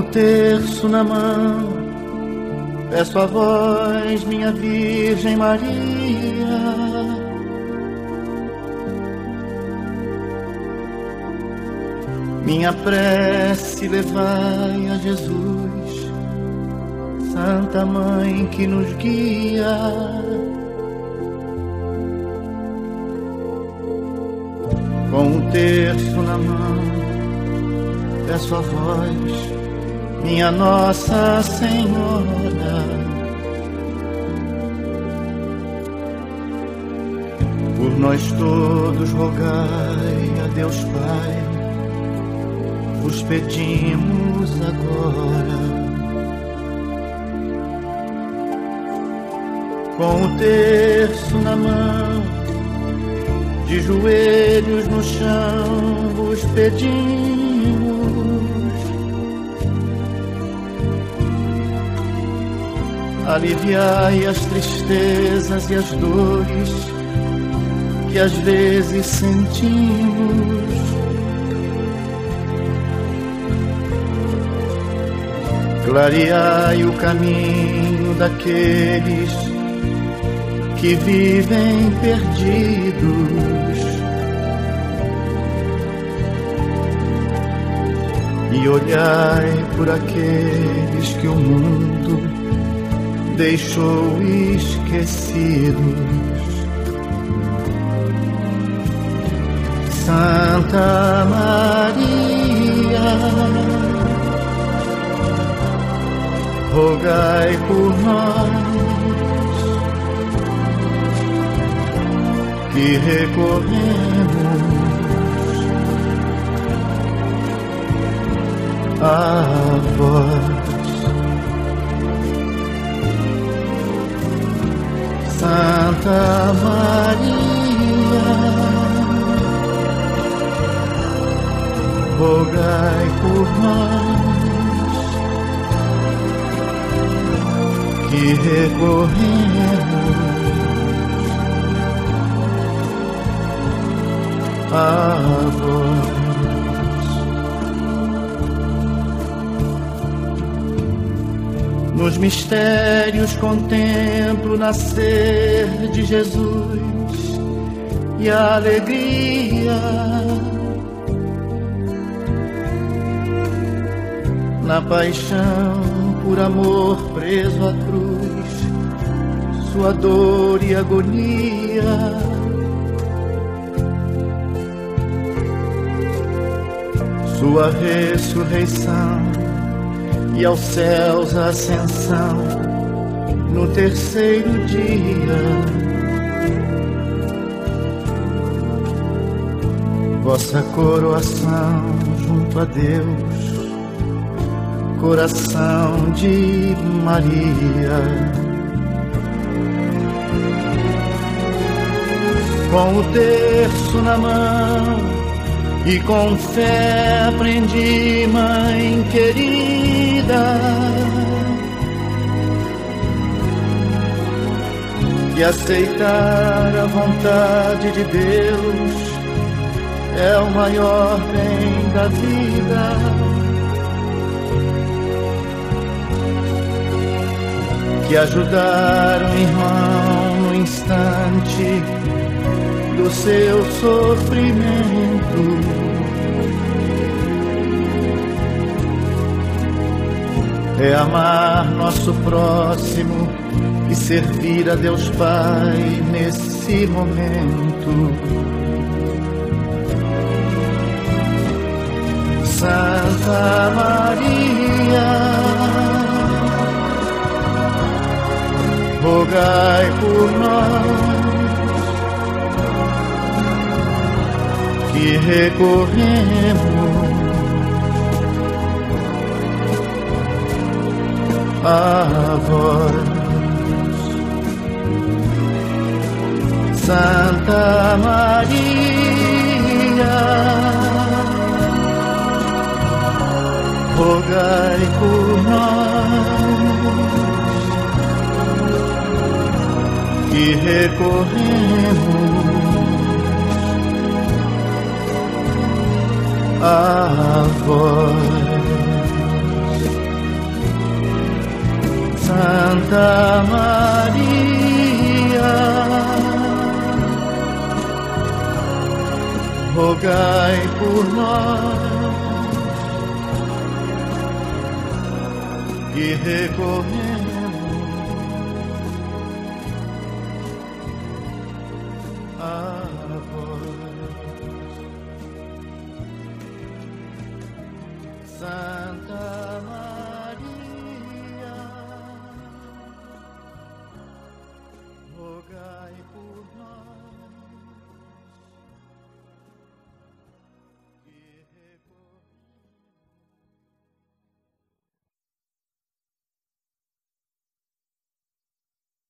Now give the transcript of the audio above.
o terço na mão, peço a vós, minha Virgem Maria, minha prece levai a Jesus, Santa Mãe que nos guia. Com o terço na mão, peço a vós, minha Nossa Senhora, por nós todos rogai a Deus Pai, vos pedimos agora. Com o terço na mão, de joelhos no chão vos pedimos, aliviai as tristezas e as dores que às vezes sentimos. Clareai o caminho daqueles que vivem perdidos, e olhai por aqueles que o mundo deixou esquecidos. Santa Maria, rogai por nós que recorremos a vós. Santa Maria, rogai por nós que recorremos a vós. Nos mistérios contemplo o nascer de Jesus e a alegria, na paixão por amor preso à cruz, sua dor e agonia. Sua ressurreição e aos céus a ascensão no terceiro dia. Vossa coroação junto a Deus, coração de Maria. Com o terço na mão e com fé aprendi, Mãe querida, que aceitar a vontade de Deus é o maior bem da vida. Que ajudar um irmão no instante do seu sofrimento é amar nosso próximo e servir a Deus Pai nesse momento. Santa Maria, rogai por nós que recorremos a vós. Santa Maria, rogai por nós que recorremos a vós. Santa Maria, rogai por nós que recorremos a vós.